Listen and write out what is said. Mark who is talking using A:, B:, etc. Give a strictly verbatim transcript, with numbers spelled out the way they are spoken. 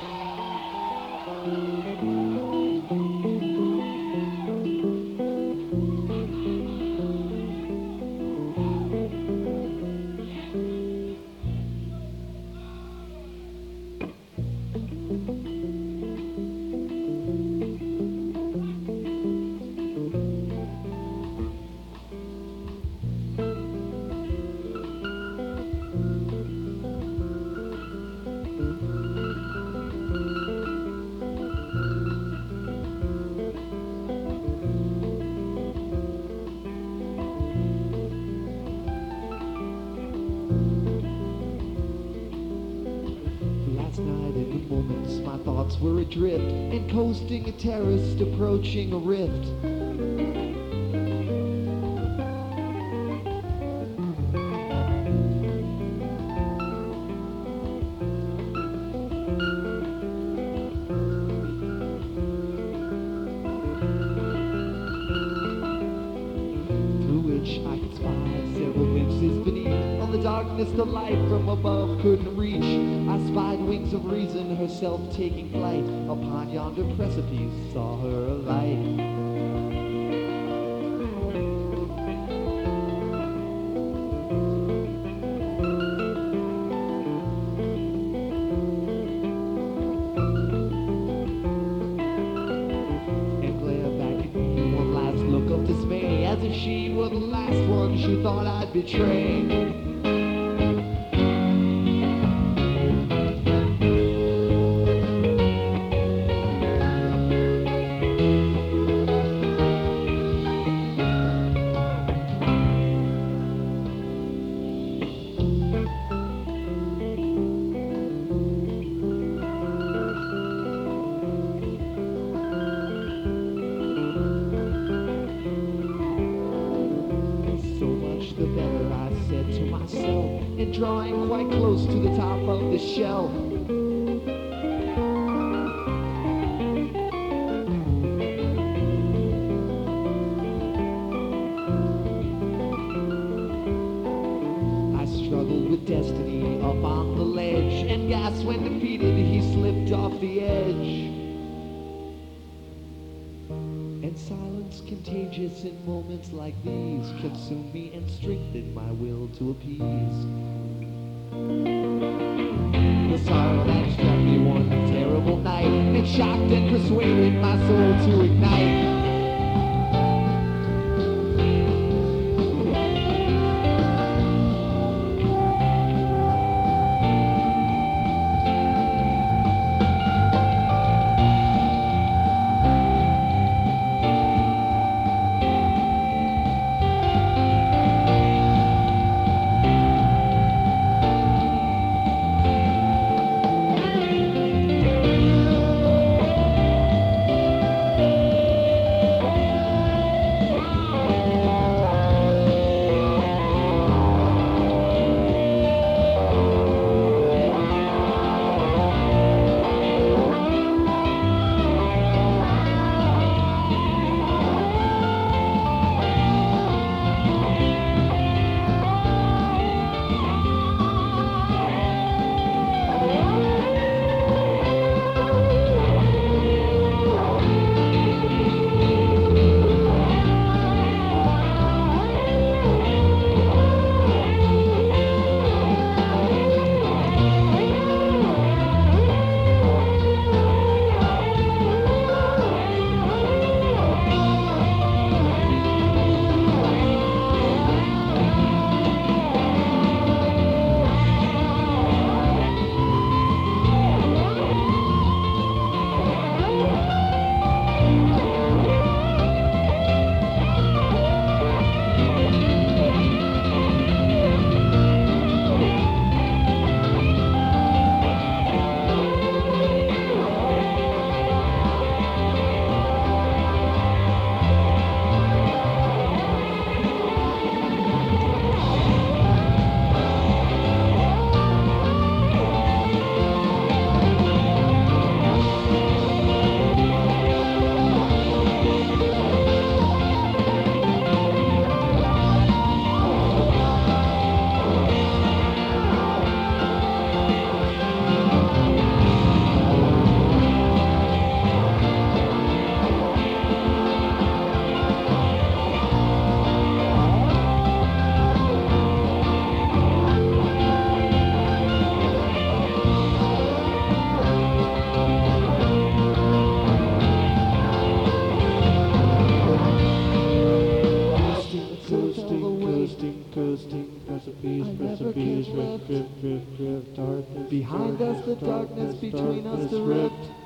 A: Were adrift and coasting a terrorist approaching a rift. Through which I could spy several glimpses beneath. On the darkness the light from above couldn't reach. I spied wings of reason, herself taking flight. Upon yonder precipice saw her alight. And glare back at me one last look of dismay, as if she were the last one she thought I'd betray. Drawing quite close to the top of the shelf. I struggled with destiny up on the ledge, and gasped when defeated he slipped off the edge. And silence contagious in moments like these consumed me and strengthened my will to appease. The sorrow that struck me one terrible night, it shocked and persuaded my soul to ignite. left. Behind us the darkness, between us the rift.